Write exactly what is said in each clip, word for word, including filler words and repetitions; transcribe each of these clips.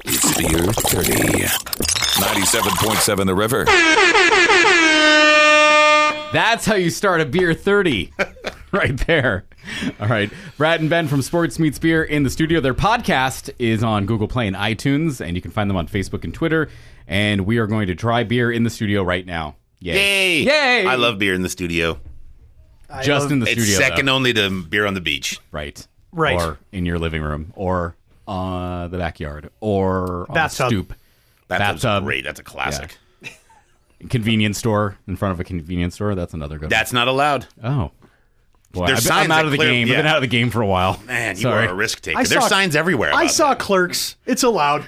It's Beer thirty. ninety-seven point seven The River. That's how you start a Beer thirty. Right there. All right. Brad and Ben from Sports Meets Beer in the studio. Their podcast is on Google Play and iTunes, and you can find them on Facebook and Twitter. And we are going to try beer in the studio right now. Yay. Yay! Yay! I love beer in the studio. Just in the It's studio. second though. only to beer on the beach. Right. Right. Or in your living room, or uh, the backyard, or on Bathtub. the stoop. Bathtub's Bathtub. great. That's a classic. Convenience store, in front of a convenience store. That's another good That's not allowed. one. Oh. Boy, There's I've, signs I'm out that of the clear- game. yeah. I've been out of the game for a while. Man, you Sorry. are a risk taker. I There's saw- signs everywhere. I about saw that. Clerks. It's allowed.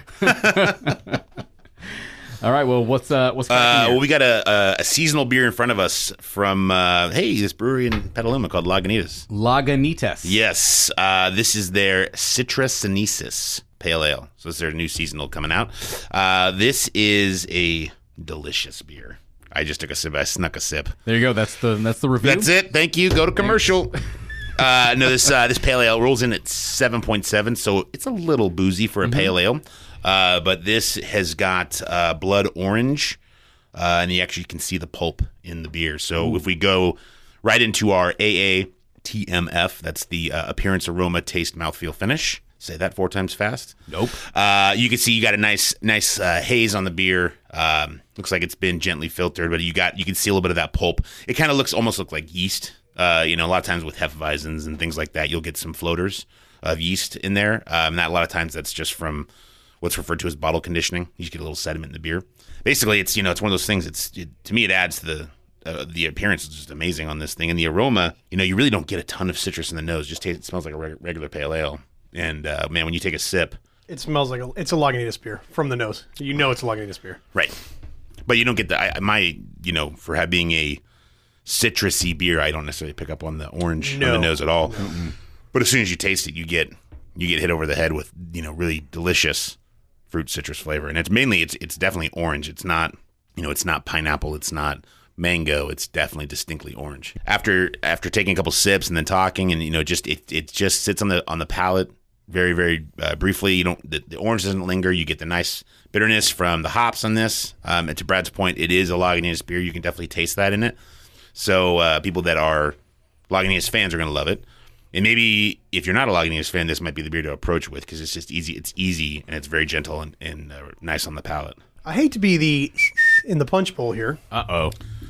All right, well, what's uh, what's Uh, cracking well, here? we got a, a, a seasonal beer in front of us from, uh, hey, this brewery in Petaluma called Lagunitas. Lagunitas. Yes, uh, this is their Citra Senesis Pale Ale. So this is their new seasonal coming out. Uh, this is a delicious beer. I just took a sip. I snuck a sip. There you go. That's the that's the review. That's it. Thank you. Go to commercial. Uh, no, this uh, this pale ale rolls in at seven point seven, so it's a little boozy for a pale ale. Uh, but this has got uh, blood orange, uh, and you actually can see the pulp in the beer. So Ooh. if we go right into our A A T M F, that's the uh, appearance, aroma, taste, mouthfeel, finish. Say that four times fast. Nope. Uh, you can see you got a nice, nice uh, haze on the beer. Um, looks like it's been gently filtered, but you got you can see a little bit of that pulp. It kind of looks almost look like yeast. Uh, you know, a lot of times with Hefeweizens and things like that, you'll get some floaters of yeast in there. Um, that a lot of times that's just from what's referred to as bottle conditioning. You just get a little sediment in the beer. Basically, it's you know it's one of those things. It's it, to me it adds to the uh, the appearance is just amazing on this thing, and the aroma. You know, you really don't get a ton of citrus in the nose. Just taste, it smells like a reg- regular pale ale. And uh, man, when you take a sip, It smells like a, it's a Lagunitas beer from the nose. You know it's a Lagunitas beer. right? But you don't get the I, my you know for having a citrusy beer, I don't necessarily pick up on the orange No. on the nose at all. But as soon as you taste it, you get you get hit over the head with you know really delicious fruit citrus flavor, and it's mainly it's it's definitely orange. It's not you know it's not pineapple. It's not mango. It's definitely distinctly orange. After after taking a couple sips and then talking, and you know just it it just sits on the on the palate very very uh, briefly. You don't the, the orange doesn't linger. You get the nice bitterness from the hops on this. Um, and to Brad's point, it is a Lagunitas beer. You can definitely taste that in it. So uh, people that are Lagunitas fans are going to love it. And maybe if you're not a Lagunitas fan, this might be the beer to approach with because it's just easy. It's easy and it's very gentle and, and uh, nice on the palate. I hate to be the in the punch bowl here. Uh oh.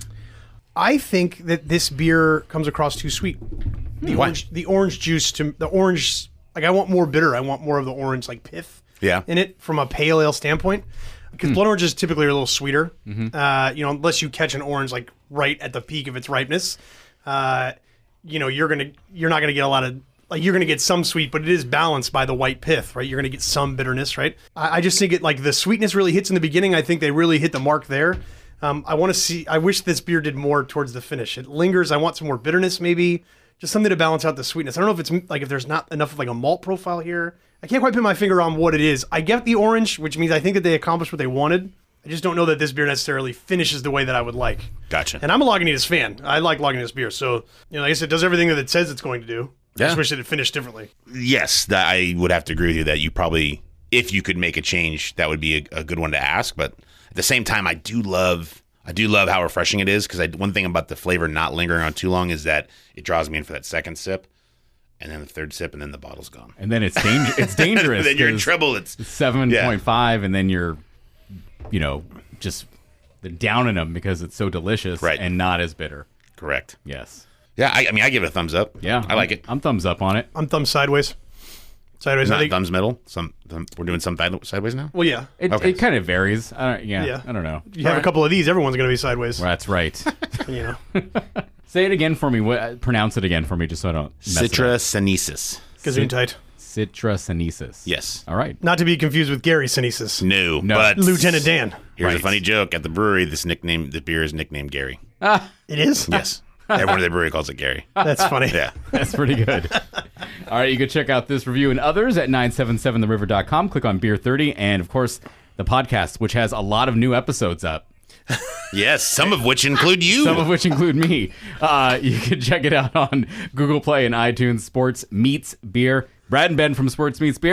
I think that this beer comes across too sweet. The Why? orange, the orange juice to the orange. Like I want more bitter. I want more of the orange, like pith. Yeah. In it from a pale ale standpoint, because blood oranges typically are a little sweeter. Uh, you know, unless you catch an orange like right at the peak of its ripeness, uh, you know, you're gonna you're not gonna get a lot of like you're gonna get some sweet, but it is balanced by the white pith, right? You're gonna get some bitterness, right? I, I just think it like the sweetness really hits in the beginning. I think they really hit the mark there. Um, I want to see. I wish this beer did more towards the finish. It lingers. I want some more bitterness, maybe just something to balance out the sweetness. I don't know if it's like if there's not enough of like a malt profile here. I can't quite put my finger on what it is. I get the orange, which means I think that they accomplished what they wanted. I just don't know that this beer necessarily finishes the way that I would like. Gotcha. And I'm a Lagunitas fan. I like Lagunitas beer, so you know, like I said, it does everything that it says it's going to do. I Yeah. just wish that it finished differently. Yes, that I would have to agree with you that you probably, if you could make a change, that would be a, a good one to ask. But at the same time, I do love, I do love how refreshing it is because I one thing about the flavor not lingering on too long is that it draws me in for that second sip, and then the third sip, and then the bottle's gone. And then it's danger. It's dangerous. Then you're in 'cause trouble. It's it's seven point five, and then you're, you know, just downing them because it's so delicious Right. and not as bitter. correct. Yes. Yeah, I, I mean, I give it a thumbs up. Yeah. I like it. I'm thumbs up on it. I'm thumb sideways. Sideways. I Not think. thumbs middle. Some thumb, we're doing some thid- sideways now. Well, yeah. It, Okay. it kind of varies. I don't, yeah, Yeah. I don't know. You have a couple of these, everyone's going to be sideways. That's right. You know. Say it again for me. What, pronounce it again for me just so I don't mess it Citra up. Senesis. Gazoon tight. Citra Senesis. Yes. All right. Not to be confused with Gary Sinesis. No, No. but Lieutenant Dan. Here's Right. a funny joke at the brewery. This nickname, the beer is nicknamed Gary. It is? Yes, everyone at the brewery calls it Gary. That's funny. Yeah. That's pretty good. All right, you can check out this review and others at nine seven seven the river dot com. Click on Beer thirty, and of course, the podcast, which has a lot of new episodes up, Yes, some of which include you. some of which include me. Uh, you can check it out on Google Play and iTunes. Sports Meets Beer. Brad and Ben from Sports Meets Beer.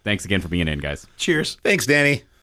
Thanks again for being in, guys. Cheers. Thanks, Danny.